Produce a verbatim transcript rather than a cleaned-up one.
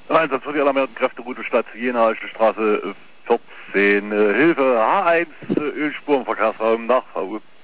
Einsatz für die alarmierten Kräfte, Route Stadt Jena, Straße vierzehn, äh, Hilfe H eins, äh, Ölspuren, Verkehrsraum nach V.